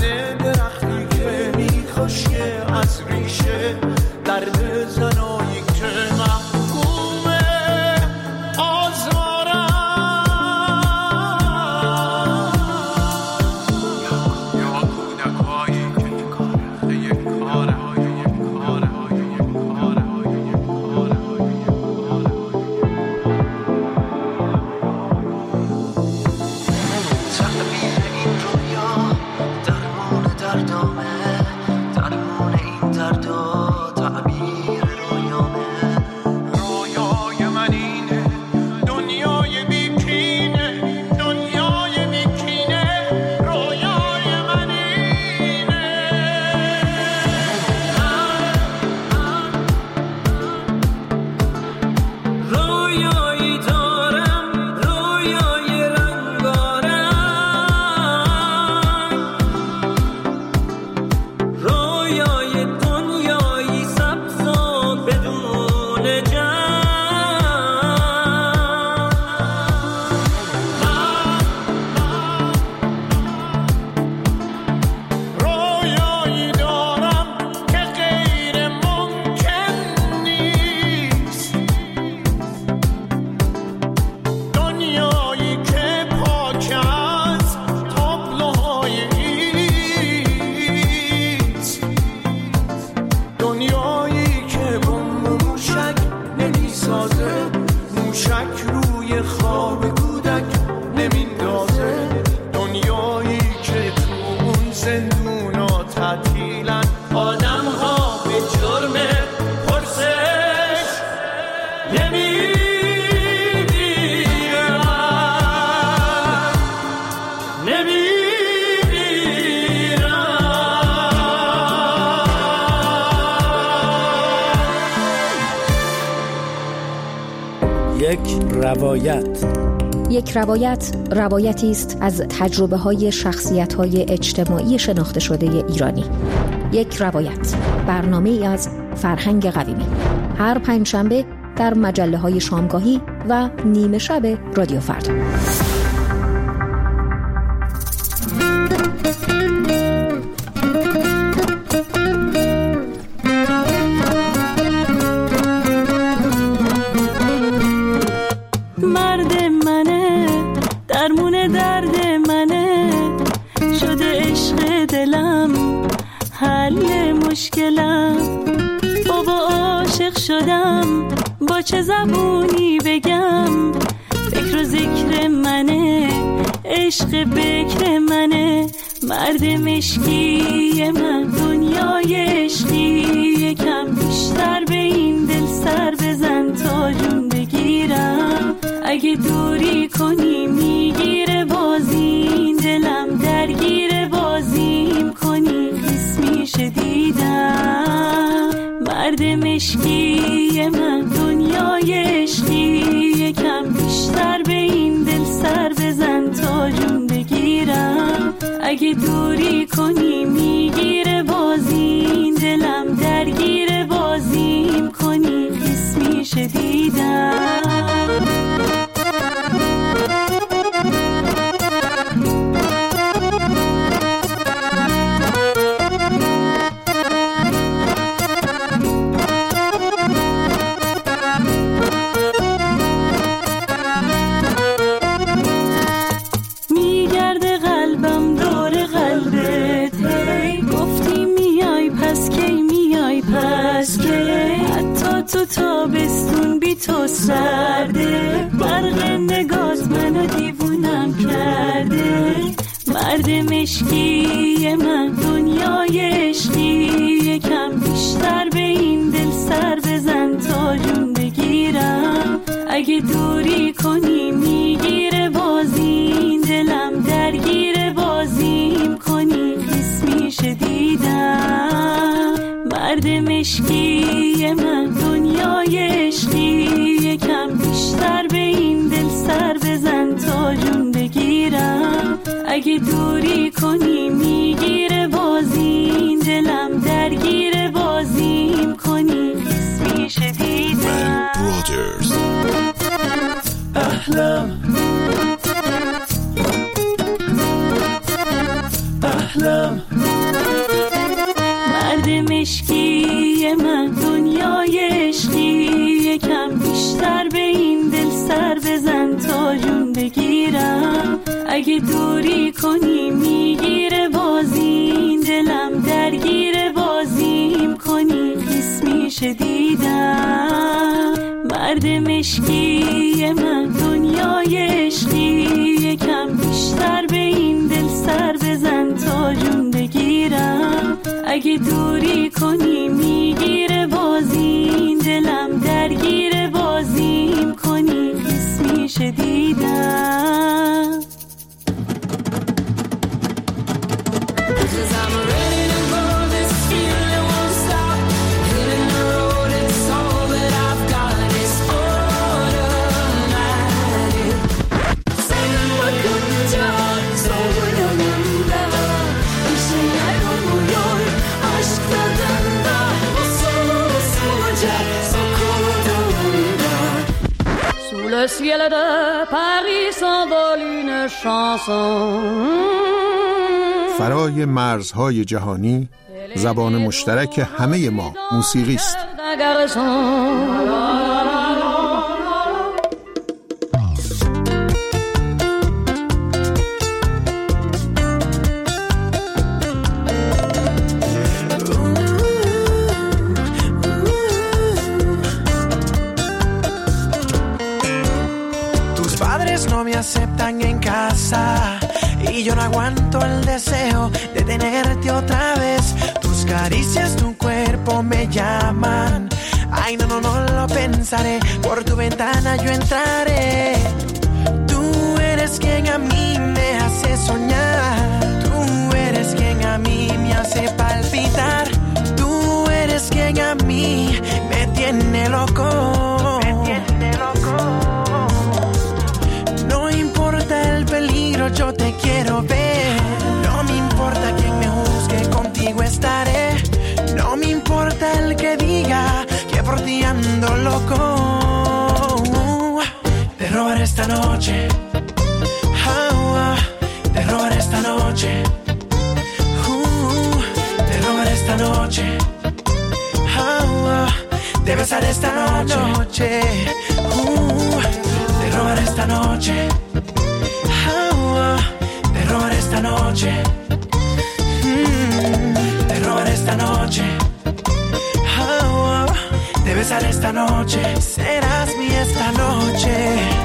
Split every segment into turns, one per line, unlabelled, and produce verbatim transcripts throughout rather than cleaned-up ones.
تنه درختی که میخوشه از ریشه درد زنایی که محکومه آزارم. یا کودکایی که یک کاره یک کاره یک کاره یک کاره تعبیر این رویا درمون دردامه، درمون این دردا تعبیر رویامه. رویای من اینه دنیای بیکینه، دنیای بیکینه رویای من اینه. رویایی دارم رویای رنگارنگ، رویای دنیایی سبز و بدون جنگ. رویایی دارم که غیر ممکن نیست، دنیایی که پاک از تابلوهای ایست، دنیایی که بمب موشک نمیسازه، موشک روی خواب کودک نمیندازه، دنیایی که تو اون زندونا تعطیلن آدم ها به جرم پرسش نمیمیرن.
یک روایت.
یک روایت روایتی است از تجربه‌های شخصیت‌های اجتماعی شناخته شده ایرانی. یک روایت، برنامه‌ای از فرهنگ قویمی، هر پنجشنبه در مجله‌های شامگاهی و نیمه شب رادیو فردا.
مرد منه درمون درد منه، شده عشق دلم حل مشکلم. بابا عاشق شدم با چه زبونی بگم، فکر و ذکر منه عشق بکر منه. مرد مشکی من دنیای عشقی، یکم بیشتر به این دل سر بزن تا جون بگیرم. اگه دوری کنی میگیره بازی، دلم درگیر بازیم کنی خیس میشه دیدم. مرد مشکی من دنیای عشقی، یکم بیشتر به این دل سر بزن تا جون بگیرم. اگه دوری کنی میگیره بازی، دلم درگیر بازیم کنی خیس میشه دیدم. میگرده قلبم دور قلبت، هی گفتی میای پس کی میای پس کی. حتی تو تابستون بی تو سرده، برق نگات منو دیوونم کرده. مرد مشکی من دنیای عشقی، یکم بیشتر به این دل سر بزن تا جون بگیرم. اگه دوری کنی میگیره بازی، دلم درگیر بازیم کنی خیس میشه دیدم. مرد مشکی من دنیای عشقی، یکم بیشتر به این دل سر بزن تا جون بگیرم. اگه دوری کنی میگیره بازی، دلم درگیر بازیم کنی خیس میشه دیدم.
احلام احلام
مرد مشکی من، دنیای عشقی یکم بیشتر به این دل سر بزن تا جون بگیرم. اگه دوری کنی میگیره بازی، دلم درگیر بازیم کنی خیس میشه دیدم. مرد مشکی من، دنیای عشقی یکم بیشتر به این دل سر بزن تا جون بگیرم. اگه دوری کنی میگیره بازی، دلم درگیر بازیم کنی خیس میشه دیدم.
Le ciel de Paris s'envole une chanson.
فرای مرزهای جهانی زبان مشترک همه ما موسیقی است.
Aceptan en casa y yo no aguanto el deseo de tenerte otra vez. Tus caricias, tu cuerpo me llaman. Ay, no, no, no lo pensaré. Por tu ventana yo entraré. Tú eres quien a mí me hace soñar. Tú eres quien a mí me hace palpitar. Tú eres quien a mí me tiene loco. Me tiene loco. Yo te quiero ver, no me importa quien me juzgue, contigo estaré. No me importa el que diga que por ti ando loco. Te robaré esta noche, oh, oh. Te robaré esta noche, uh, te robaré esta noche, oh, oh. Te besaré esta noche, uh, te robaré esta noche. Te robaré esta noche, mm, te robaré esta noche, oh, oh. Te besaré esta noche, serás mi esta noche.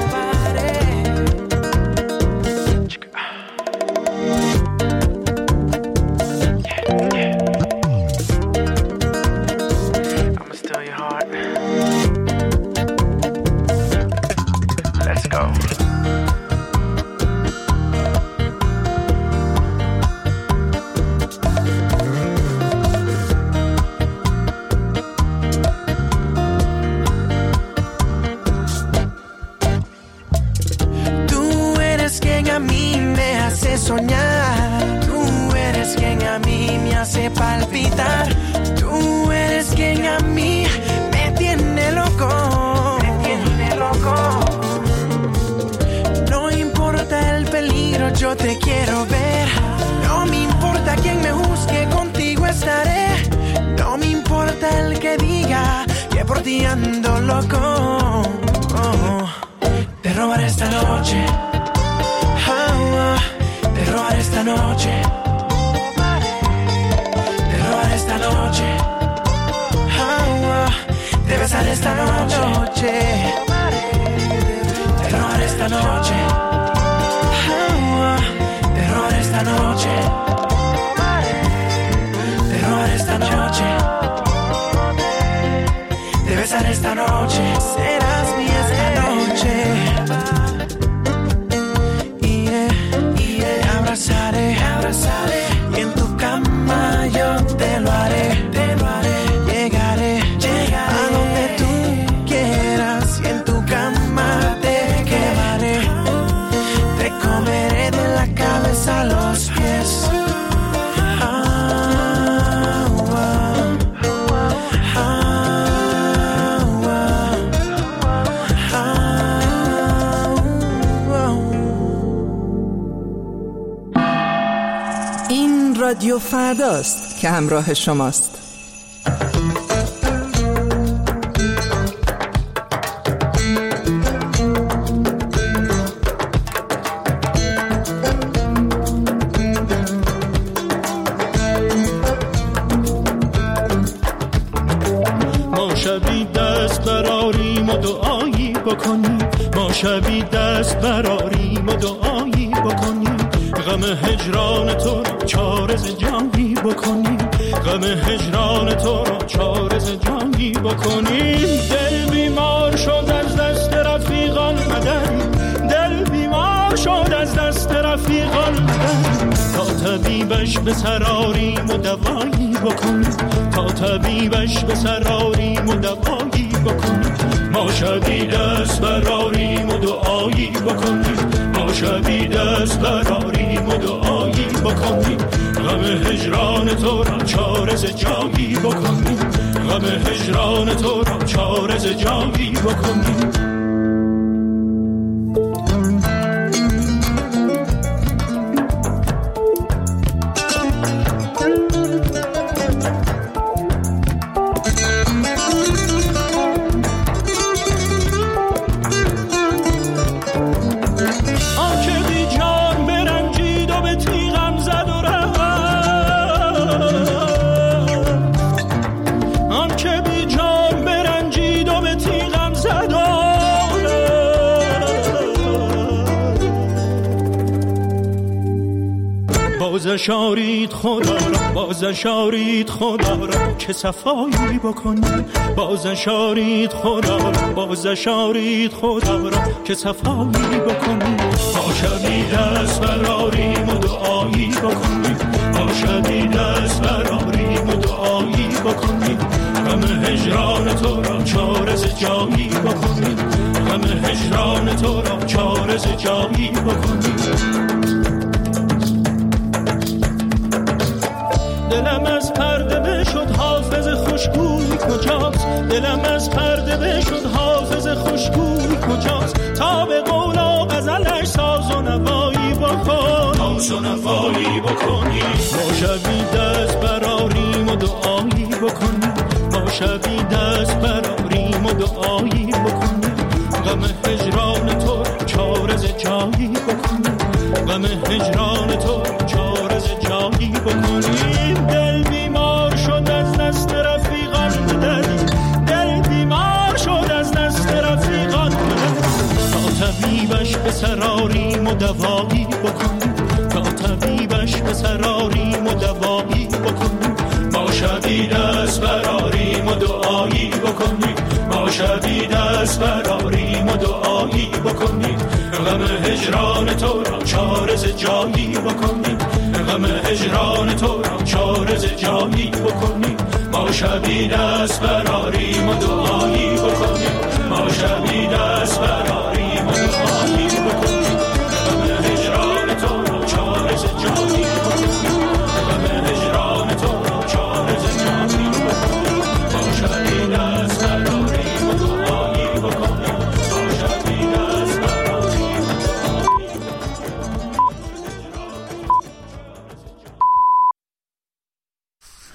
I'ma steal your heart. Let's go. Soñar, tú eres quien a mí me hace palpitar, tú eres quien a mí me tiene loco, me tiene loco. No importa el peligro, yo te quiero ver. No me importa quien me juzgue, contigo estaré. No me importa el que diga que por ti ando loco. Oh, te robaré esta noche. Te robaré esta noche, te robaré esta noche, oh, oh. Te besaré esta noche, te robaré esta noche, oh, oh. Te robaré esta noche, te robaré esta noche, te besaré esta noche, serás mi esta noche. Abrazaré, abrazaré, y en tu cama yo te lo haré, te lo haré. Llegaré, llegaré a donde tú quieras, y en tu cama te quedaré. Te comeré de la cabeza a los pies. Ah, oh, oh, ah, oh, ah, oh.
این رادیو فرداست که همراه شماست. شبی دست براریم و دعایی بکنیم، ما شبی دست براریم و دعایی بکنیم، غم هجران تو را چارز جانی بکنیم، غم هجران تو را چارز جانی بکنیم. دل بیمار شد از دست رفیقان مدد، دل بیمار شد از دست رفیقان مدد، تا طبیبش به سراریم و دوایی بکنیم، تا طبیبش به سراریم و دوایی بکنیم. ما شبی دست براریم و دعایی بکنیم، ما شبی دست براریم و دعایی بکنیم، غم هجران تو را چارز جایی بکنیم، غم هجران تو را چارز جایی بکنیم. بازشارید خدا را، بازشارید خدا را که صفایی بکنیم، بازشارید خدا را، بازشارید خدا را که صفایی بکنیم. ما شبی دست براریم و دعایی بکنیم، ما شبی دست براریم و دعایی بکنیم، غم هجران تو را چارز جایی بکنیم، غم هجران تو را چارز جایی بکنیم. دلم از پرده بشد حافظ خوشگوی کجاست، دلم از پرده بشد حافظ خوشگوی کجاست، تا به قول و غزلش ساز و نوایی بکن، ساز و نوایی بکنی. ما شبی دست براریم و دعایی بکنیم، ما شبی دست براریم و دعایی بکنیم، غم هجران تو چارز جایی بکنیم، غم هجران تو چارز جایی بکنیم. دل بیمار شد از دست رفیقان مدد، دل بیمار شد از دست رفیقان مدد، تا طبیبش به سراریم و دوایی بکنیم، تا طبیبش به سراریم و دوایی بکنیم. ما شبی دست براریم و دعایی بکنیم، ما شبی دست براریم و دعایی بکنیم، غم هجران تو را چارز جایی بکنیم، غم هجران تو را چارز جایی بکنیم. ما شبی دست براریم